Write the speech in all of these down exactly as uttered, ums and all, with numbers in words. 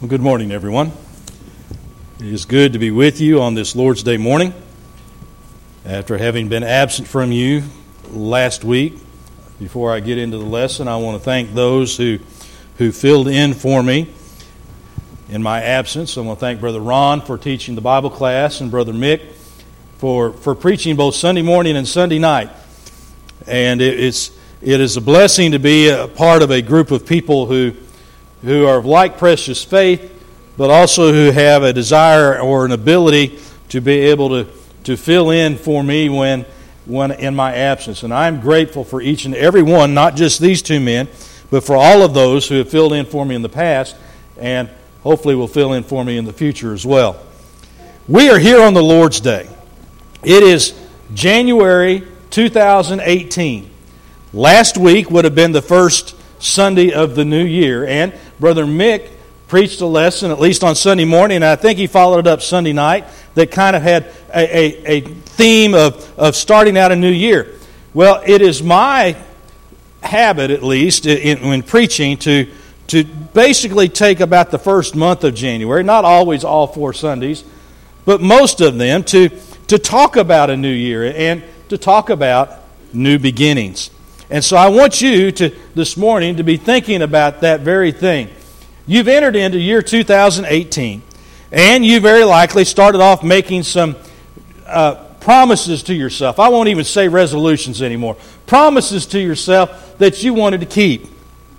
Well, good morning, everyone. It is good to be with you on this Lord's Day morning. After having been absent from you last week, before I get into the lesson, I want to thank those who, who filled in for me in my absence. I want to thank Brother Ron for teaching the Bible class and Brother Mick for, for preaching both Sunday morning and Sunday night. And it, it's, it is a blessing to be a part of a group of people who who are of like precious faith, but also who have a desire or an ability to be able to, to fill in for me when, when in my absence. And I'm grateful for each and every one, not just these two men, but for all of those who have filled in for me in the past, and hopefully will fill in for me in the future as well. We are here on the Lord's Day. It is January two thousand eighteen. Last week would have been the first Sunday of the new year, and Brother Mick preached a lesson, at least on Sunday morning, and I think he followed it up Sunday night, that kind of had a, a, a theme of, of starting out a new year. Well, it is my habit, at least, in, when preaching, to, to basically take about the first month of January, not always all four Sundays, but most of them, to, to talk about a new year and to talk about new beginnings. And so I want you to this morning to be thinking about that very thing. You've entered into year two thousand eighteen, and you very likely started off making some uh, promises to yourself. I won't even say resolutions anymore. Promises to yourself that you wanted to keep.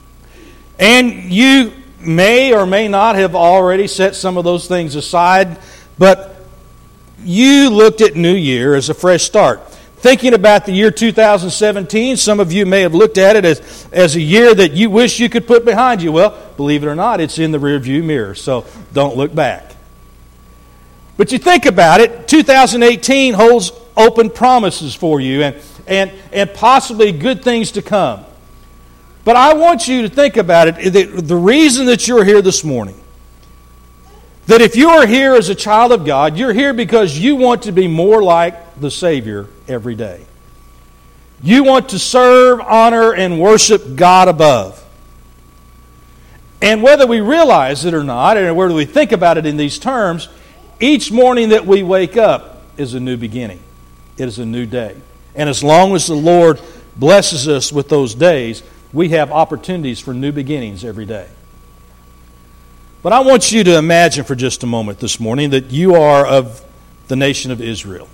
And you may or may not have already set some of those things aside, but you looked at New Year as a fresh start. Thinking about the year two thousand seventeen, some of you may have looked at it as, as a year that you wish you could put behind you. Well, believe it or not, it's in the rearview mirror, so don't look back. But you think about it, two thousand eighteen holds open promises for you and, and, and possibly good things to come. But I want you to think about it, the, the reason that you're here this morning, that if you are here as a child of God, you're here because you want to be more like the Savior every day. You want to serve, honor, and worship God above. And whether we realize it or not, and whether we think about it in these terms, each morning that we wake up is a new beginning. It is a new day. And as long as the Lord blesses us with those days, we have opportunities for new beginnings every day. But I want you to imagine for just a moment this morning that you are of the nation of Israel.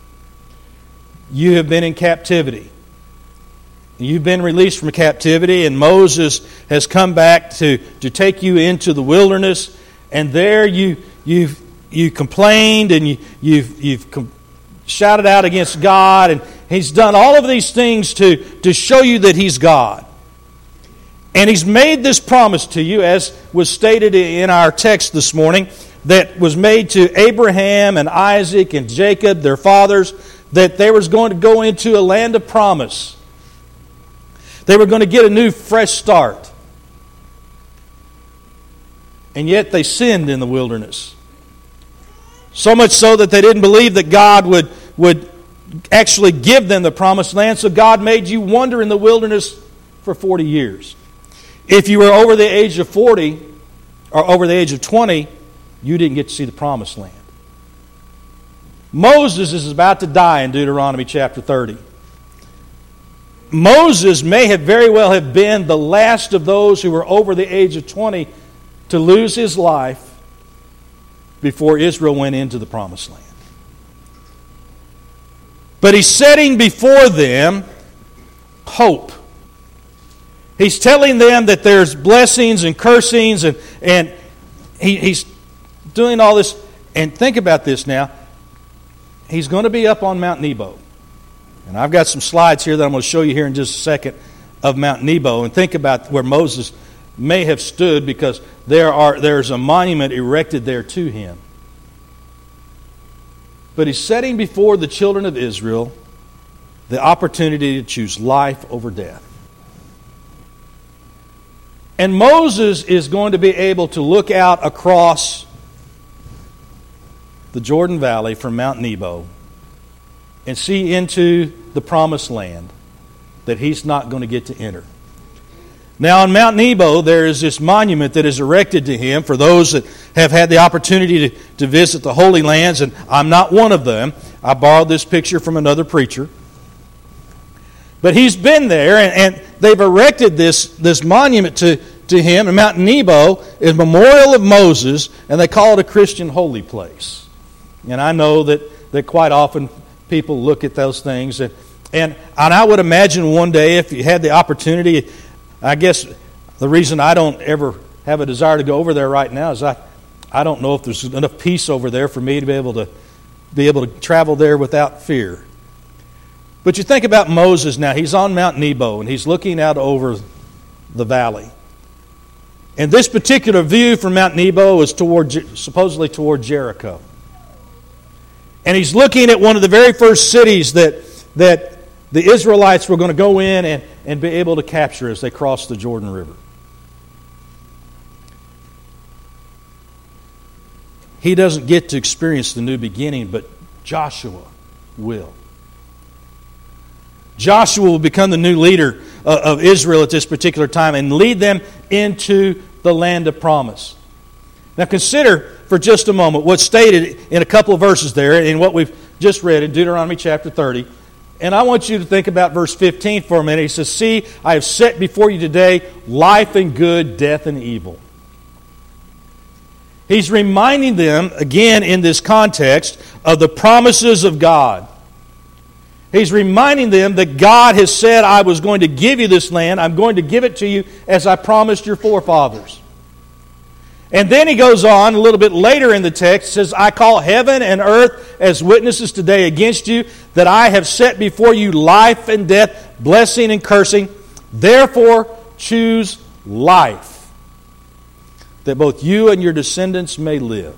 You have been in captivity. You've been released from captivity, and Moses has come back to, to take you into the wilderness, and there you you've you complained and you you've you've com- shouted out against God, and He's done all of these things to, to show you that He's God. And He's made this promise to you, as was stated in our text this morning, that was made to Abraham and Isaac and Jacob, their fathers, that they was going to go into a land of promise. They were going to get a new, fresh start. And yet they sinned in the wilderness. So much so that they didn't believe that God would, would actually give them the promised land, so God made you wander in the wilderness for forty years. If you were over the age of forty, or over the age of twenty, you didn't get to see the promised land. Moses is about to die in Deuteronomy chapter thirty. Moses may have very well have been the last of those who were over the age of twenty to lose his life before Israel went into the promised land. But he's setting before them hope. He's telling them that there's blessings and cursings, and, and he, he's doing all this. And think about this now. He's going to be up on Mount Nebo. And I've got some slides here that I'm going to show you here in just a second of Mount Nebo. And think about where Moses may have stood, because there are there's a monument erected there to him. But he's setting before the children of Israel the opportunity to choose life over death. And Moses is going to be able to look out across the Jordan Valley from Mount Nebo and see into the promised land that he's not going to get to enter. Now on Mount Nebo, there is this monument that is erected to him for those that have had the opportunity to, to visit the Holy Lands, and I'm not one of them. I borrowed this picture from another preacher. But he's been there, and, and they've erected this, this monument to, to him. And Mount Nebo is a memorial of Moses, and they call it a Christian holy place. And I know that, that quite often people look at those things. And, and, and I would imagine one day, if you had the opportunity, I guess the reason I don't ever have a desire to go over there right now is I, I don't know if there's enough peace over there for me to be able to be able to travel there without fear. But you think about Moses now. He's on Mount Nebo, and he's looking out over the valley. And this particular view from Mount Nebo is toward, supposedly toward Jericho. And he's looking at one of the very first cities that, that the Israelites were going to go in and, and be able to capture as they crossed the Jordan River. He doesn't get to experience the new beginning, but Joshua will. Joshua will become the new leader of Israel at this particular time and lead them into the land of promise. Now consider for just a moment what's stated in a couple of verses there in what we've just read in Deuteronomy chapter thirty. And I want you to think about verse fifteen for a minute. He says, "See, I have set before you today life and good, death and evil." He's reminding them, again in this context, of the promises of God. He's reminding them that God has said, I was going to give you this land. I'm going to give it to you as I promised your forefathers. And then he goes on a little bit later in the text, says, I call heaven and earth as witnesses today against you, that I have set before you life and death, blessing and cursing. Therefore choose life, that both you and your descendants may live.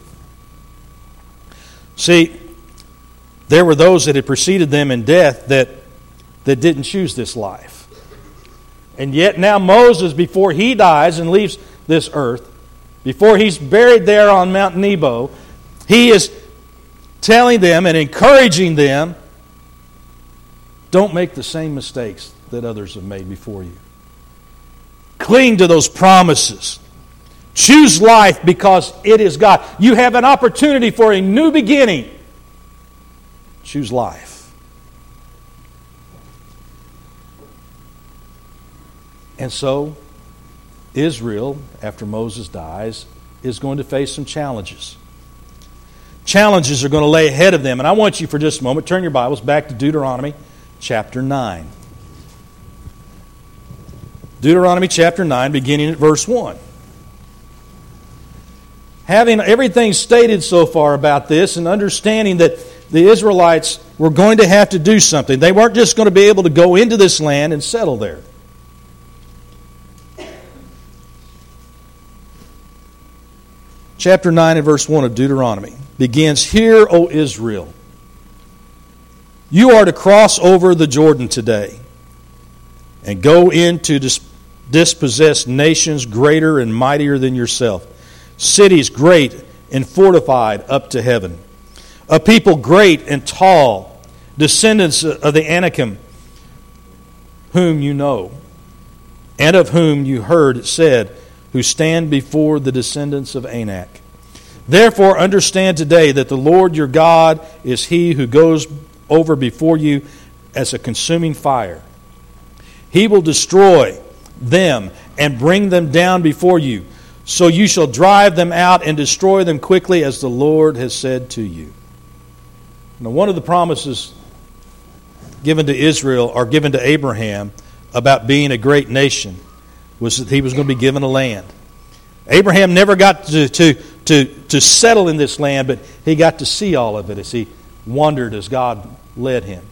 See, there were those that had preceded them in death that, that didn't choose this life. And yet now Moses, before he dies and leaves this earth, before he's buried there on Mount Nebo, he is telling them and encouraging them, don't make the same mistakes that others have made before you. Cling to those promises. Choose life because it is God. You have an opportunity for a new beginning. Choose life. And so, Israel, after Moses dies, is going to face some challenges. Challenges are going to lay ahead of them. And I want you for just a moment, turn your Bibles back to Deuteronomy chapter nine. Deuteronomy chapter nine, beginning at verse one. Having everything stated so far about this and understanding that the Israelites were going to have to do something. They weren't just going to be able to go into this land and settle there. Chapter nine and verse one of Deuteronomy begins, Hear, O Israel, you are to cross over the Jordan today and go in to dis- dispossess nations greater and mightier than yourself, cities great and fortified up to heaven, a people great and tall, descendants of the Anakim, whom you know, and of whom you heard it said, who stand before the descendants of Anak. Therefore understand today that the Lord your God is He who goes over before you as a consuming fire. He will destroy them and bring them down before you, so you shall drive them out and destroy them quickly as the Lord has said to you. Now, one of the promises given to Israel or given to Abraham about being a great nation was that he was going to be given a land. Abraham never got to, to, to, to settle in this land, but he got to see all of it as he wandered as God led him.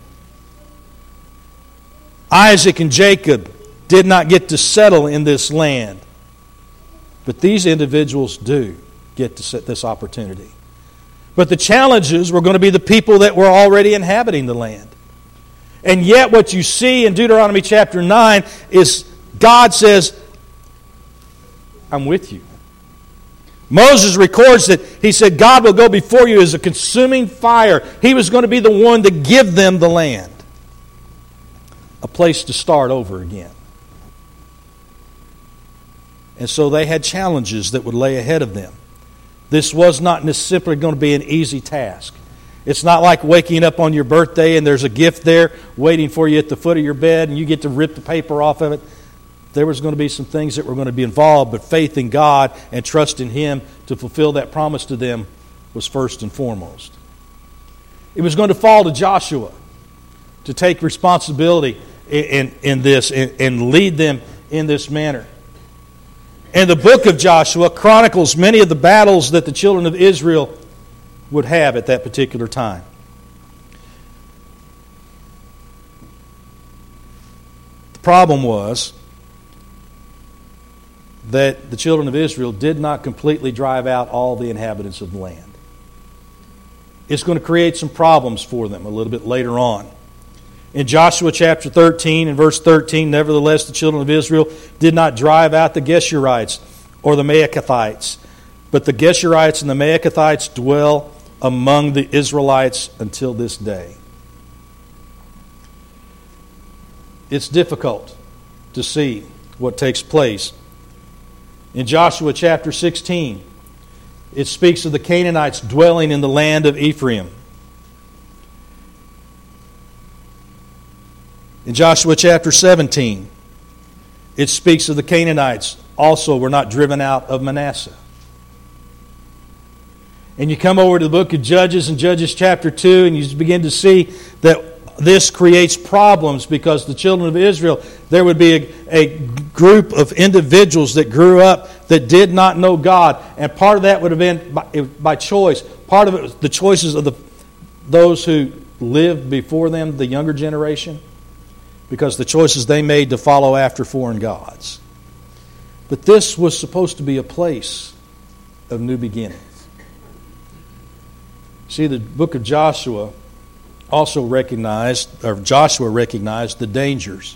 Isaac and Jacob did not get to settle in this land, but these individuals do get to set this opportunity. But the challenges were going to be the people that were already inhabiting the land. And yet what you see in Deuteronomy chapter nine is God says, I'm with you. Moses records that he said God will go before you as a consuming fire. He was going to be the one to give them the land. A place to start over again. And so they had challenges that would lay ahead of them. This was not simply going to be an easy task. It's not like waking up on your birthday and there's a gift there waiting for you at the foot of your bed and you get to rip the paper off of it. There was going to be some things that were going to be involved, but faith in God and trust in Him to fulfill that promise to them was first and foremost. It was going to fall to Joshua to take responsibility in, in, in this and, and lead them in this manner. And the book of Joshua chronicles many of the battles that the children of Israel would have at that particular time. The problem was that the children of Israel did not completely drive out all the inhabitants of the land. It's going to create some problems for them a little bit later on. In Joshua chapter thirteen and verse thirteen, nevertheless the children of Israel did not drive out the Geshurites or the Maacathites, but the Geshurites and the Maacathites dwell among the Israelites until this day. It's difficult to see what takes place. In Joshua chapter sixteen, it speaks of the Canaanites dwelling in the land of Ephraim. In Joshua chapter seventeen, it speaks of the Canaanites also were not driven out of Manasseh. And you come over to the book of Judges in Judges chapter two, and you begin to see that this creates problems because the children of Israel, there would be a, a group of individuals that grew up that did not know God. And part of that would have been by, by choice. Part of it was the choices of the those who lived before them, the younger generation, because the choices they made to follow after foreign gods. But this was supposed to be a place of new beginnings. See, the book of Joshua also recognized, or Joshua recognized the dangers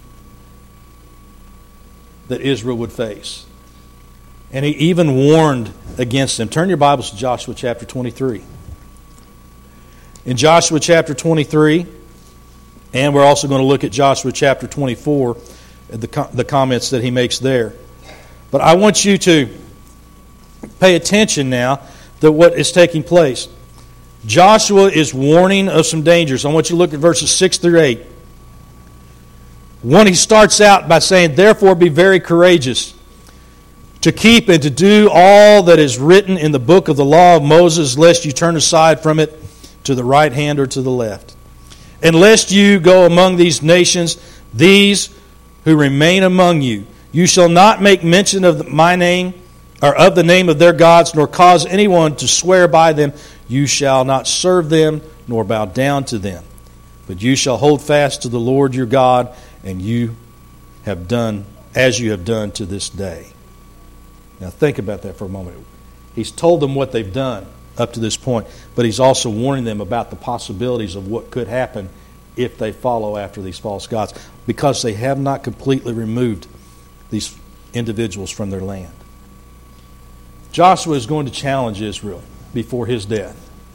that Israel would face. And he even warned against them. Turn your Bibles to Joshua chapter twenty-three. In Joshua chapter twenty-three, and we're also going to look at Joshua chapter twenty-four, the, the comments that he makes there. But I want you to pay attention now to what is taking place. Joshua is warning of some dangers. I want you to look at verses six through eight. One, he starts out by saying, "Therefore be very courageous, to keep and to do all that is written in the book of the law of Moses, lest you turn aside from it to the right hand or to the left. And lest you go among these nations, these who remain among you, you shall not make mention of my name, or of the name of their gods, nor cause anyone to swear by them. You shall not serve them, nor bow down to them. But you shall hold fast to the Lord your God, and you have done as you have done to this day." Now think about that for a moment. He's told them what they've done up to this point, but he's also warning them about the possibilities of what could happen if they follow after these false gods, because they have not completely removed these individuals from their land. Joshua is going to challenge Israel before his death.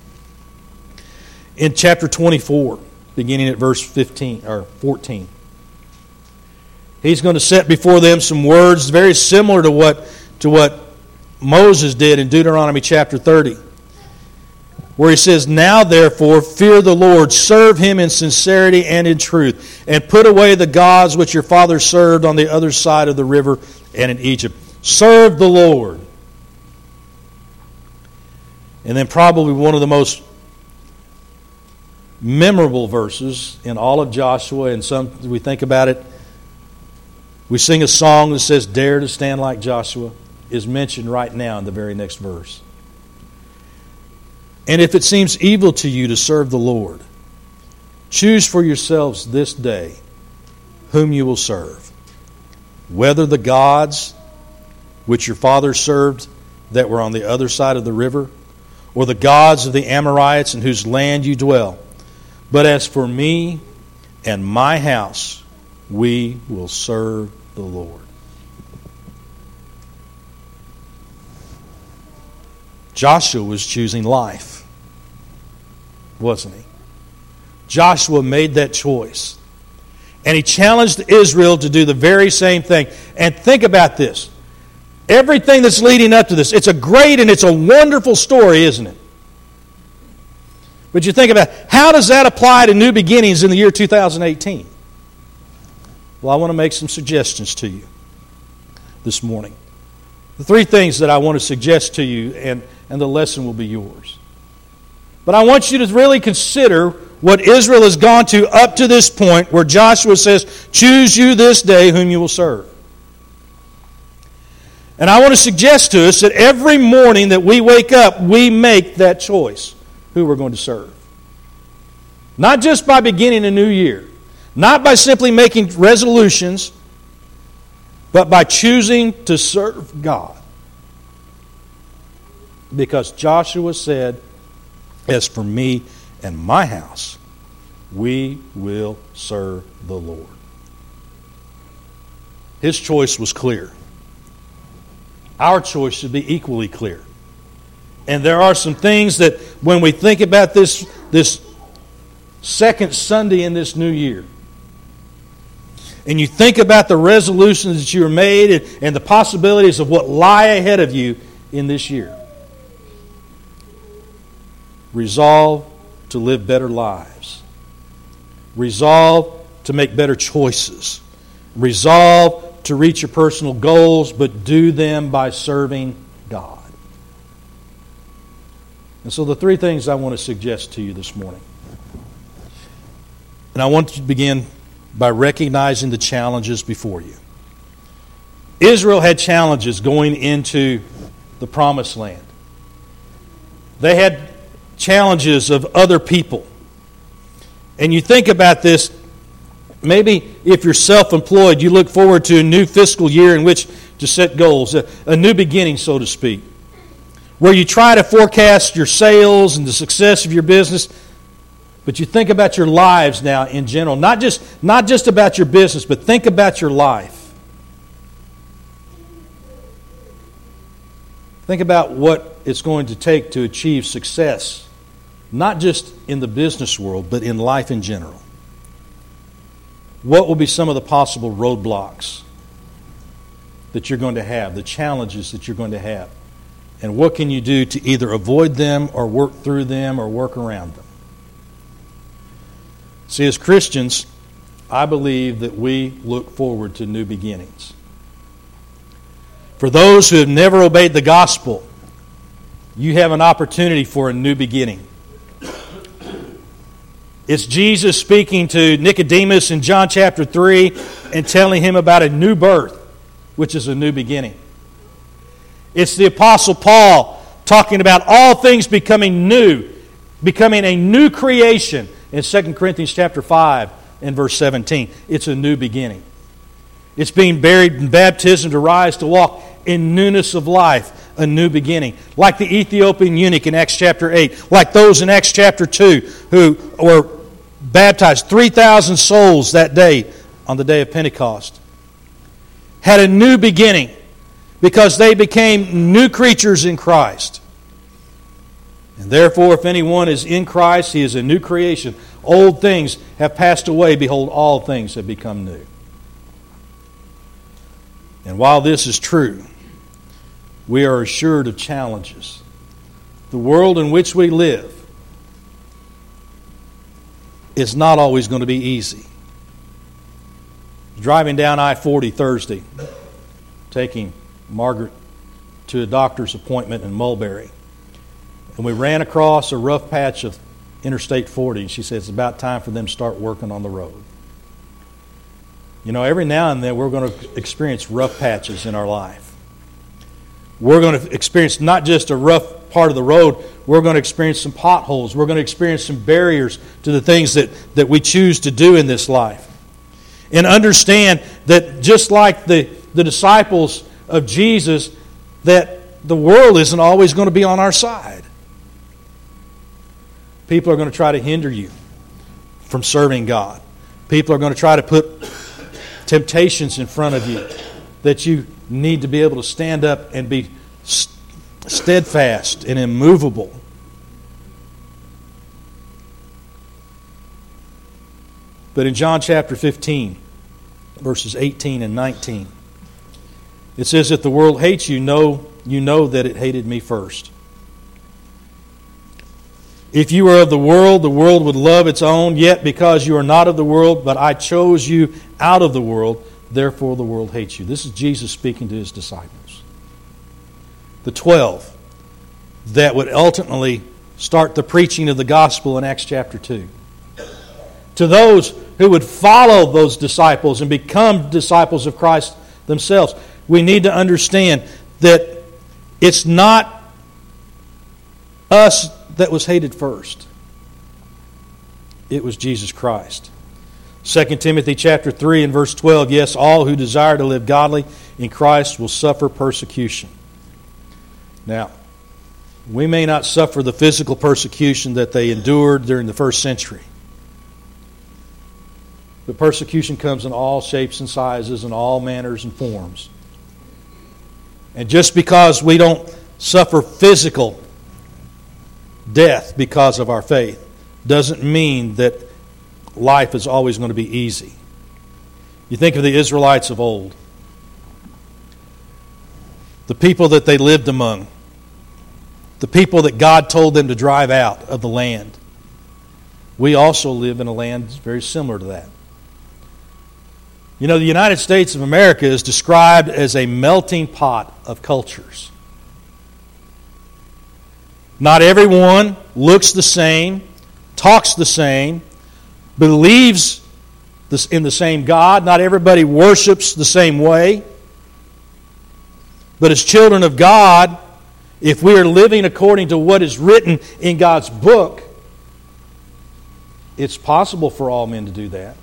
In chapter twenty-four, beginning at verse fifteen or fourteen, he's going to set before them some words very similar to what to what Moses did in Deuteronomy chapter thirty, where he says, "Now therefore fear the Lord, serve him in sincerity and in truth, and put away the gods which your fathers served on the other side of the river and in Egypt." Serve the Lord. And then probably one of the most memorable verses in all of Joshua, and some we think about it, we sing a song that says, "Dare to stand like Joshua," is mentioned right now in the very next verse. "And if it seems evil to you to serve the Lord, choose for yourselves this day whom you will serve, whether the gods which your fathers served that were on the other side of the river, or the gods of the Amorites in whose land you dwell. But as for me and my house, we will serve the Lord." Joshua was choosing life, wasn't he? Joshua made that choice. And he challenged Israel to do the very same thing. And think about this. Everything that's leading up to this. It's a great and it's a wonderful story, isn't it? But you think about, how does that apply to new beginnings in the year two thousand eighteen? Well, I want to make some suggestions to you this morning. The three things that I want to suggest to you, and, and the lesson will be yours. But I want you to really consider what Israel has gone to up to this point where Joshua says, choose you this day whom you will serve. And I want to suggest to us that every morning that we wake up, we make that choice, who we're going to serve. Not just by beginning a new year, not by simply making resolutions, but by choosing to serve God. Because Joshua said, as for me and my house, we will serve the Lord. His choice was clear. Our choice should be equally clear. And there are some things that when we think about this, this second Sunday in this new year, and you think about the resolutions that you are made and, and the possibilities of what lie ahead of you in this year, resolve to live better lives. Resolve to make better choices. Resolve to reach your personal goals, but do them by serving God. And so the three things I want to suggest to you this morning. And I want to begin by recognizing the challenges before you. Israel had challenges going into the Promised Land. They had challenges of other people. And you think about this, maybe if you're self-employed, you look forward to a new fiscal year in which to set goals, a, a new beginning, so to speak, where you try to forecast your sales and the success of your business, but you think about your lives now in general, not just, not just about your business, but think about your life. Think about what it's going to take to achieve success, not just in the business world, but in life in general. What will be some of the possible roadblocks that you're going to have, the challenges that you're going to have? And what can you do to either avoid them or work through them or work around them? See, as Christians, I believe that we look forward to new beginnings. For those who have never obeyed the gospel, you have an opportunity for a new beginning. It's Jesus speaking to Nicodemus in John chapter three and telling him about a new birth, which is a new beginning. It's the Apostle Paul talking about all things becoming new, becoming a new creation in Second Corinthians chapter five and verse seventeen. It's a new beginning. It's being buried in baptism to rise to walk in newness of life, a new beginning. Like the Ethiopian eunuch in Acts chapter eight, like those in Acts chapter two who were baptized, three thousand souls that day on the day of Pentecost, had a new beginning because they became new creatures in Christ. And therefore, if anyone is in Christ, he is a new creation. Old things have passed away. Behold, all things have become new. And while this is true, we are assured of challenges. The world in which we live is not always going to be easy. Driving down I forty Thursday, taking Margaret to a doctor's appointment in Mulberry, and we ran across a rough patch of Interstate forty, and she said it's about time for them to start working on the road. You know, every now and then we're going to experience rough patches in our life. We're going to experience not just a rough part of the road, we're going to experience some potholes. We're going to experience some barriers to the things that, that we choose to do in this life. And understand that just like the, the disciples of Jesus, that the world isn't always going to be on our side. People are going to try to hinder you from serving God. People are going to try to put temptations in front of you that you need to be able to stand up and be steadfast and immovable. But in John chapter fifteen, verses eighteen and nineteen, It says, if the world hates you, know, you know that it hated me first. If you were of the world, the world would love its own. Yet because you are not of the world, but I chose you out of the world, therefore the world hates you. This is Jesus speaking to his disciples. The twelve that would ultimately start the preaching of the gospel in Acts chapter two. To those who would follow those disciples and become disciples of Christ themselves, we need to understand that it's not us that was hated first. It was Jesus Christ. Second Timothy chapter three and verse twelve, yes, all who desire to live godly in Christ will suffer persecution. Now, we may not suffer the physical persecution that they endured during the first century. But persecution comes in all shapes and sizes and all manners and forms. And just because we don't suffer physical death because of our faith doesn't mean that life is always going to be easy. You think of the Israelites of old, the people that they lived among, the people that God told them to drive out of the land. We also live in a land that's very similar to that. You know, the United States of America is described as a melting pot of cultures. Not everyone looks the same, talks the same, believes in the same God. Not everybody worships the same way. But as children of God, if we are living according to what is written in God's book, it's possible for all men to do that.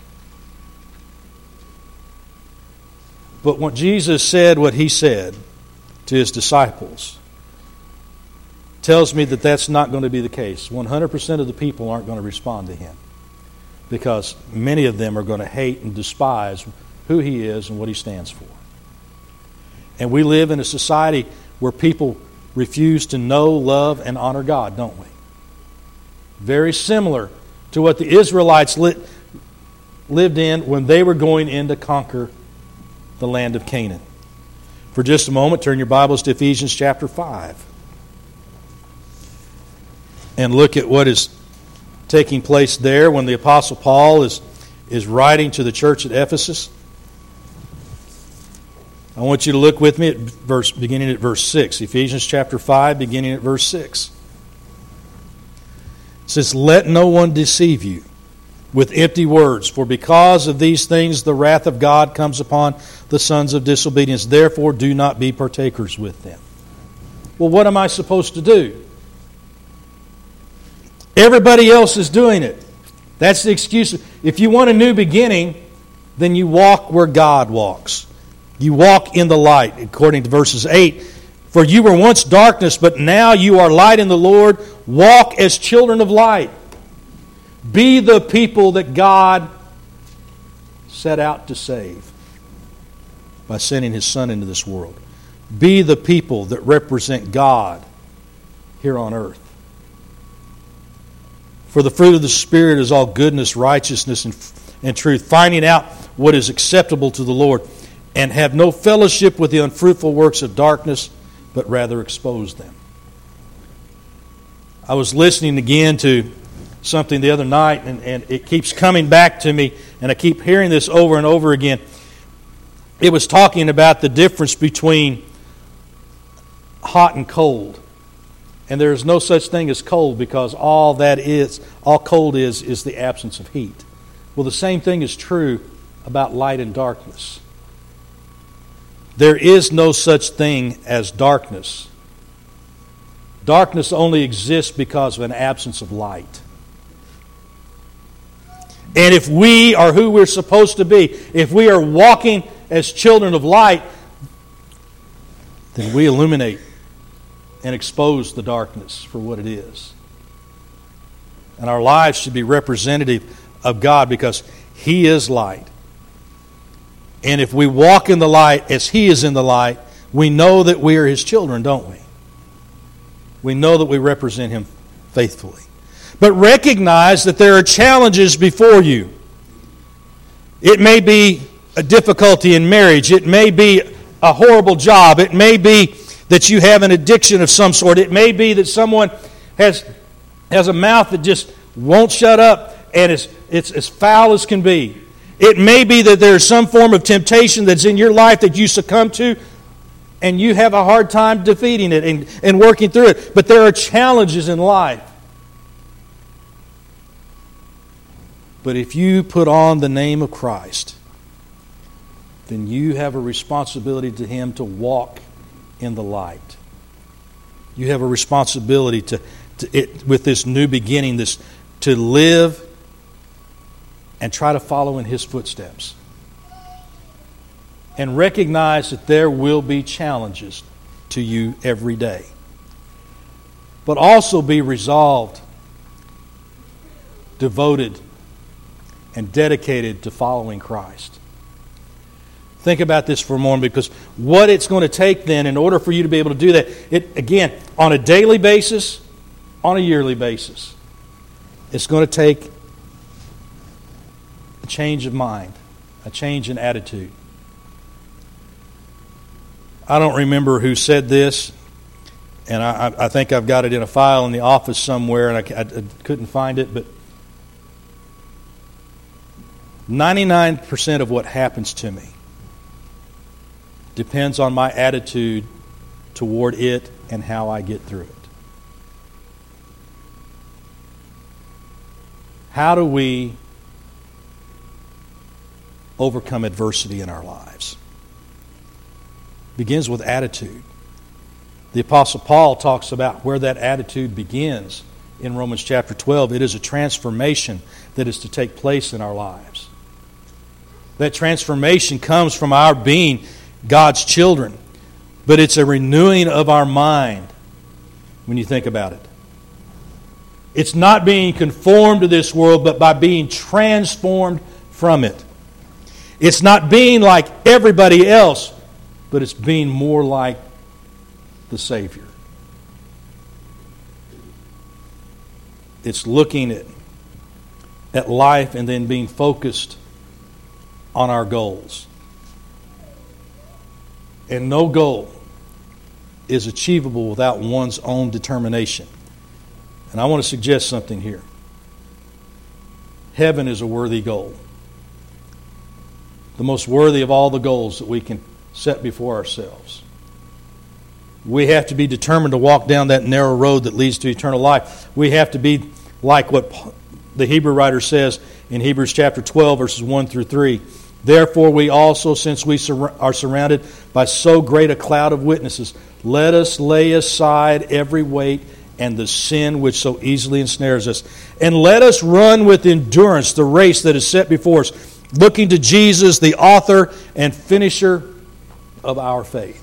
But when Jesus said what He said to His disciples, tells me that that's not going to be the case. one hundred percent of the people aren't going to respond to Him, because many of them are going to hate and despise who He is and what He stands for. And we live in a society where people refuse to know, love, and honor God, don't we? Very similar to what the Israelites lit, lived in when they were going in to conquer the land of Canaan. For just a moment, turn your Bibles to Ephesians chapter five. And look at what is taking place there when the Apostle Paul is, is writing to the church at Ephesus. I want you to look with me at verse, beginning at verse six. Ephesians chapter five, beginning at verse six. It says, let no one deceive you with empty words, for because of these things the wrath of God comes upon the sons of disobedience. Therefore do not be partakers with them. Well, what am I supposed to do? Everybody else is doing it. That's the excuse. If you want a new beginning, then you walk where God walks. You walk in the light, according to verses eight. For you were once darkness, but now you are light in the Lord. Walk as children of light. Be the people that God set out to save by sending His Son into this world. Be the people that represent God here on earth. For the fruit of the Spirit is all goodness, righteousness, and, and truth, finding out what is acceptable to the Lord, and have no fellowship with the unfruitful works of darkness, but rather expose them. I was listening again to something the other night, and, and it keeps coming back to me, and I keep hearing this over and over again. It was talking about the difference between hot and cold. And there is no such thing as cold, because all that is, all cold is, is the absence of heat. Well, the same thing is true about light and darkness. There is no such thing as darkness. Darkness only exists because of an absence of light. And if we are who we're supposed to be, if we are walking as children of light, then we illuminate and expose the darkness for what it is. And our lives should be representative of God, because He is light. And if we walk in the light as He is in the light, we know that we are His children, don't we? We know that we represent Him faithfully. But recognize that there are challenges before you. It may be a difficulty in marriage. It may be a horrible job. It may be that you have an addiction of some sort. It may be that someone has, has a mouth that just won't shut up and it's, it's as foul as can be. It may be that there's some form of temptation that's in your life that you succumb to and you have a hard time defeating it and, and working through it. But there are challenges in life. But if you put on the name of Christ, then you have a responsibility to Him to walk in the light. You have a responsibility to, to it, with this new beginning, this to live and try to follow in His footsteps. And recognize that there will be challenges to you every day. But also be resolved, devoted, and dedicated to following Christ. Think about this for a moment, because what it's going to take then in order for you to be able to do that, it again, on a daily basis, on a yearly basis, it's going to take a change of mind, a change in attitude. I don't remember who said this, and I, I think I've got it in a file in the office somewhere, and I, I, I couldn't find it, but ninety-nine percent of what happens to me depends on my attitude toward it and how I get through it. How do we overcome adversity in our lives? It begins with attitude. The Apostle Paul talks about where that attitude begins in Romans chapter twelve. It is a transformation that is to take place in our lives. That transformation comes from our being God's children, but it's a renewing of our mind when you think about it. It's not being conformed to this world, but by being transformed from it. It's not being like everybody else, but it's being more like the Savior. It's looking at, at life and then being focused on our goals. And no goal is achievable without one's own determination. And I want to suggest something here. Heaven is a worthy goal. The most worthy of all the goals that we can set before ourselves. We have to be determined to walk down that narrow road that leads to eternal life. We have to be like what the Hebrew writer says in Hebrews chapter twelve, verses one through three. Therefore we also, since we sur- are surrounded by so great a cloud of witnesses, let us lay aside every weight and the sin which so easily ensnares us. And let us run with endurance the race that is set before us, looking to Jesus, the author and finisher of our faith.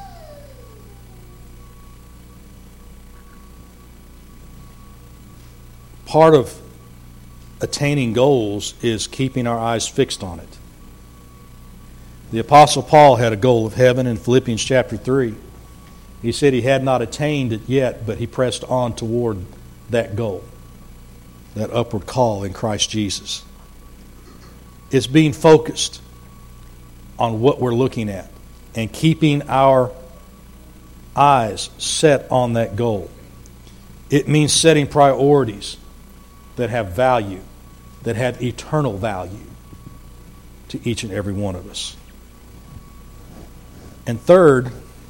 Part of attaining goals is keeping our eyes fixed on it. The Apostle Paul had a goal of heaven in Philippians chapter three. He said he had not attained it yet, but he pressed on toward that goal, that upward call in Christ Jesus. It's being focused on what we're looking at and keeping our eyes set on that goal. It means setting priorities that have value, that have eternal value to each and every one of us. And third,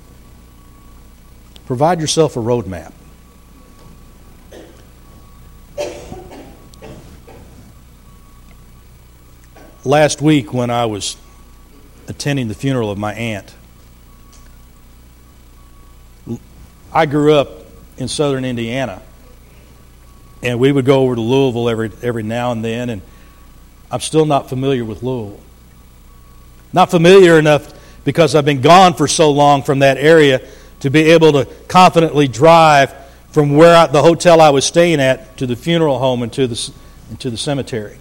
provide yourself a roadmap. Last week when I was attending the funeral of my aunt, I grew up in southern Indiana, and we would go over to Louisville every every now and then, and I'm still not familiar with Louisville. Not familiar enough because I've been gone for so long from that area to be able to confidently drive from where I, the hotel I was staying at to the funeral home and to the, and to the cemetery.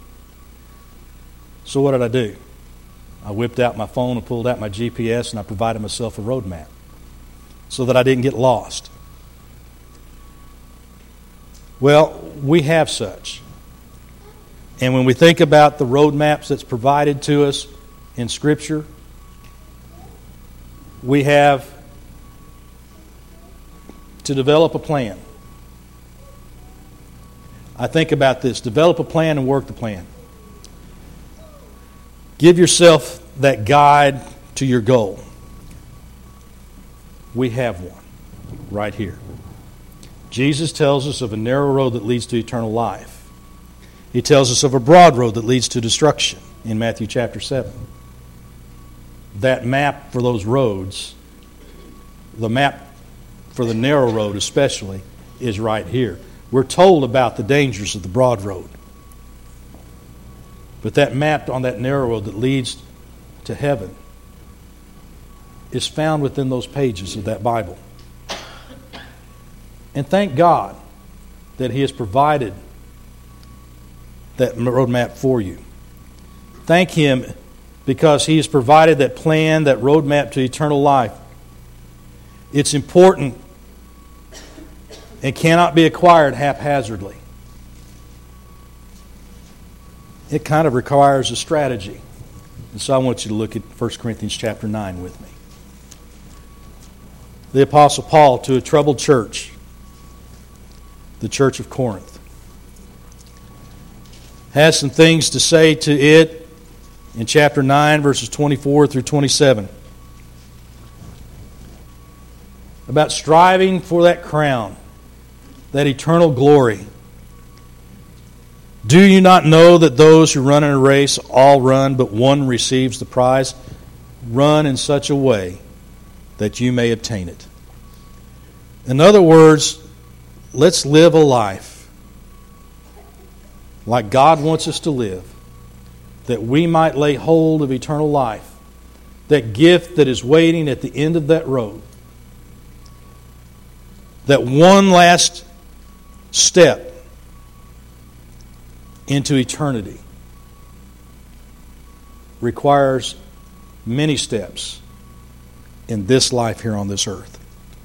So what did I do? I whipped out my phone and pulled out my G P S, and I provided myself a road map so that I didn't get lost. Well, we have such. And when we think about the road maps that's provided to us in Scripture, we have to develop a plan. I think about this. Develop a plan and work the plan. Give yourself that guide to your goal. We have one right here. Jesus tells us of a narrow road that leads to eternal life. He tells us of a broad road that leads to destruction in Matthew chapter seven. That map for those roads, the map for the narrow road especially, is right here. We're told about the dangers of the broad road. But that map on that narrow road that leads to heaven is found within those pages of that Bible. And thank God that He has provided that roadmap for you. Thank Him because He has provided that plan, that roadmap to eternal life. It's important and cannot be acquired haphazardly. It kind of requires a strategy. And so I want you to look at First Corinthians chapter nine with me. The Apostle Paul to a troubled church, the church of Corinth, has some things to say to it in chapter nine, verses twenty-four through twenty-seven. About striving for that crown, that eternal glory. Do you not know that those who run in a race all run, but one receives the prize? Run in such a way that you may obtain it. In other words, let's live a life like God wants us to live, that we might lay hold of eternal life, that gift that is waiting at the end of that road. That one last step into eternity requires many steps in this life here on this earth.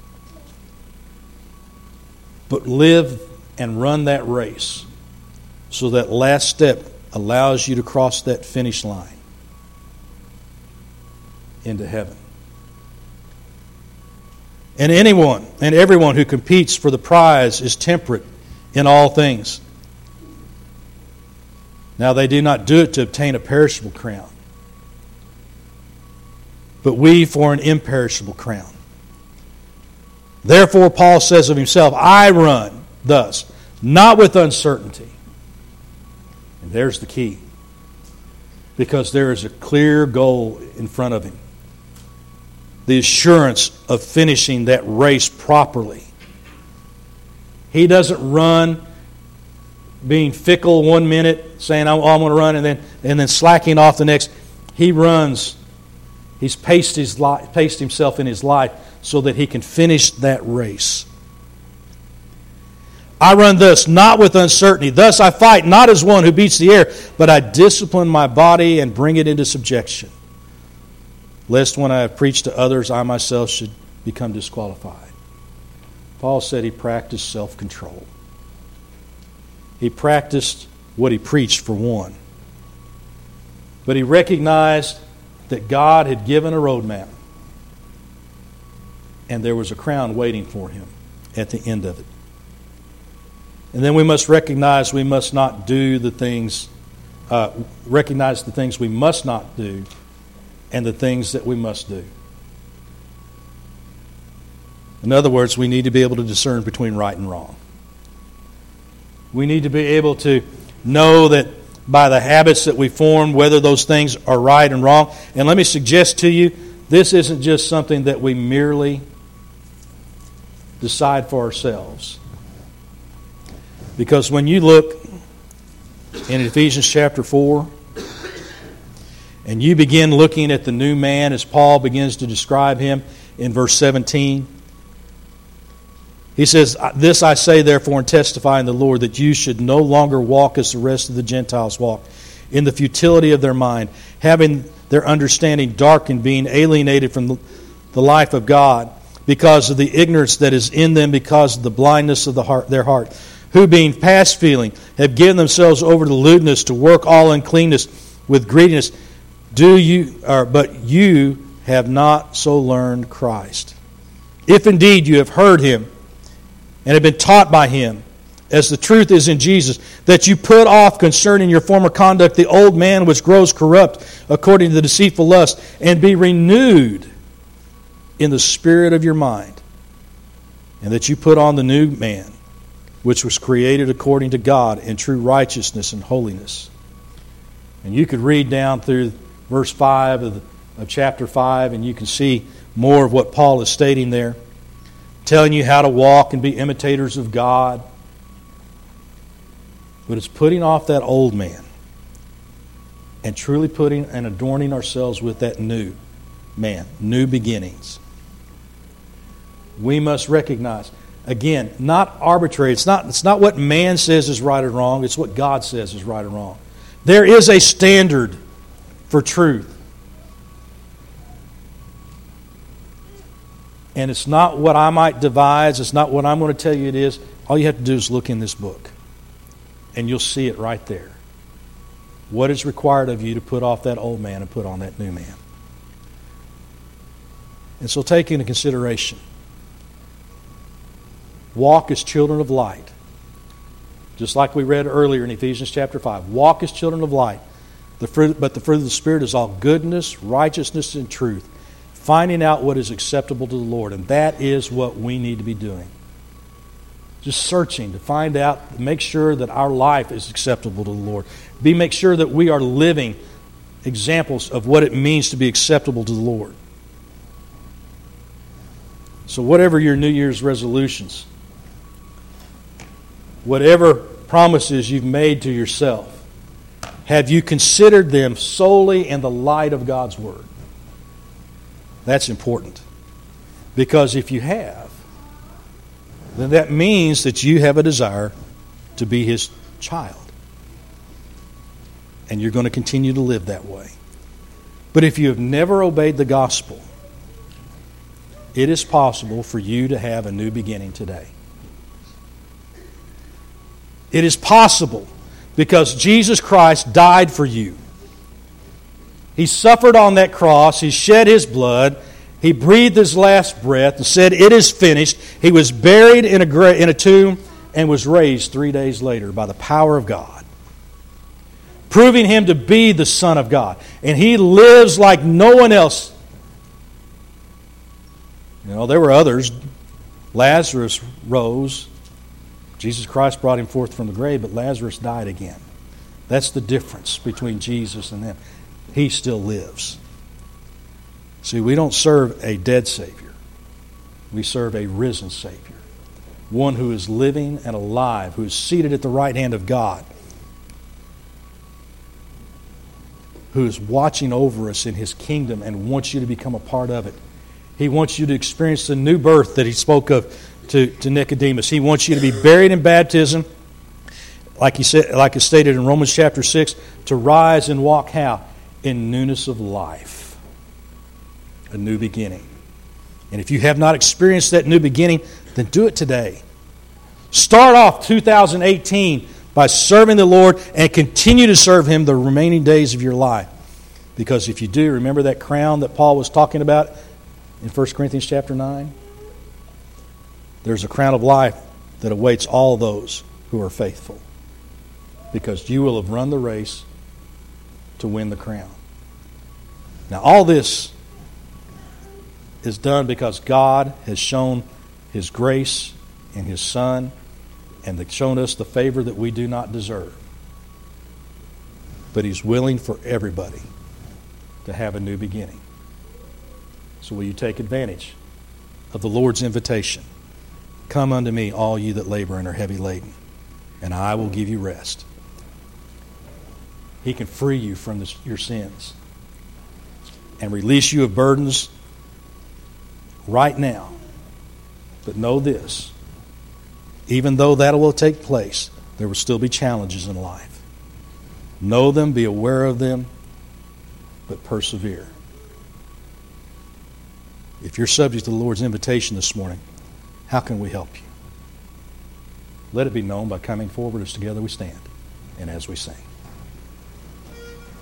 But live and run that race so that last step allows you to cross that finish line into heaven. And anyone and everyone who competes for the prize is temperate in all things. Now they do not do it to obtain a perishable crown, but we for an imperishable crown. Therefore Paul says of himself, I run thus, not with uncertainty. And there's the key. Because there is a clear goal in front of him. The assurance of finishing that race properly. He doesn't run being fickle one minute, saying, oh, I'm going to run, and then and then slacking off the next. He runs. He's paced his life, paced himself in his life so that he can finish that race. I run thus, not with uncertainty. Thus I fight, not as one who beats the air, but I discipline my body and bring it into subjection, lest when I have preached to others, I myself should become disqualified. Paul said he practiced self-control. He practiced what he preached, for one. But he recognized that God had given a roadmap, and there was a crown waiting for him at the end of it. And then we must recognize we must not do the things, uh, recognize the things we must not do and the things that we must do. In other words, we need to be able to discern between right and wrong. We need to be able to know that by the habits that we form, whether those things are right and wrong. And let me suggest to you, this isn't just something that we merely decide for ourselves. Because when you look in Ephesians chapter four, and you begin looking at the new man as Paul begins to describe him in verse seventeen, he says, this I say therefore and testify in the Lord, that you should no longer walk as the rest of the Gentiles walk, in the futility of their mind, having their understanding darkened, being alienated from the life of God, because of the ignorance that is in them, because of the blindness of the heart, their heart, who being past feeling, have given themselves over to lewdness, to work all uncleanness with greediness. Do you, or, but you have not so learned Christ. If indeed you have heard him and have been taught by him, as the truth is in Jesus, that you put off concerning your former conduct the old man which grows corrupt according to the deceitful lust, and be renewed in the spirit of your mind, and that you put on the new man, which was created according to God in true righteousness and holiness. And you could read down through verse five of, the, of chapter five, and you can see more of what Paul is stating there, telling you how to walk and be imitators of God. But it's putting off that old man and truly putting and adorning ourselves with that new man, new beginnings. We must recognize, again, not arbitrary. It's not, it's not what man says is right or wrong. It's what God says is right or wrong. There is a standard for truth. And it's not what I might devise. It's not what I'm going to tell you it is. All you have to do is look in this book. And you'll see it right there. What is required of you to put off that old man and put on that new man. And so take into consideration, walk as children of light. Just like we read earlier in Ephesians chapter five. Walk as children of light. The fruit, but the fruit of the Spirit is all goodness, righteousness, and truth. Finding out what is acceptable to the Lord. And that is what we need to be doing. Just searching to find out, make sure that our life is acceptable to the Lord. Be make sure that we are living examples of what it means to be acceptable to the Lord. So whatever your New Year's resolutions, whatever promises you've made to yourself, have you considered them solely in the light of God's Word? That's important. Because if you have, then that means that you have a desire to be His child. And you're going to continue to live that way. But if you have never obeyed the gospel, it is possible for you to have a new beginning today. It is possible because Jesus Christ died for you. He suffered on that cross. He shed His blood. He breathed His last breath and said, "It is finished." He was buried in a, gra- in a tomb and was raised three days later by the power of God, proving Him to be the Son of God. And He lives like no one else. You know, there were others. Lazarus rose. Jesus Christ brought him forth from the grave, but Lazarus died again. That's the difference between Jesus and them. He still lives. See, we don't serve a dead Savior. We serve a risen Savior. One who is living and alive, who is seated at the right hand of God, who is watching over us in His kingdom and wants you to become a part of it. He wants you to experience the new birth that He spoke of to, to Nicodemus. He wants you to be buried in baptism, like he said, like it's stated in Romans chapter six, to rise and walk how? In newness of life. A new beginning. And if you have not experienced that new beginning, then do it today. Start off two thousand eighteen by serving the Lord and continue to serve Him the remaining days of your life. Because if you do, remember that crown that Paul was talking about in First Corinthians chapter nine? There's a crown of life that awaits all those who are faithful. Because you will have run the race to win the crown. Now all this is done because God has shown His grace in His Son and shown us the favor that we do not deserve. But He's willing for everybody to have a new beginning. So will you take advantage of the Lord's invitation? Come unto me, all you that labor and are heavy laden, and I will give you rest. He can free you from this, your sins and release you of burdens right now. But know this, even though that will take place, there will still be challenges in life. Know them, be aware of them, but persevere. If you're subject to the Lord's invitation this morning, how can we help you? Let it be known by coming forward as together we stand and as we sing.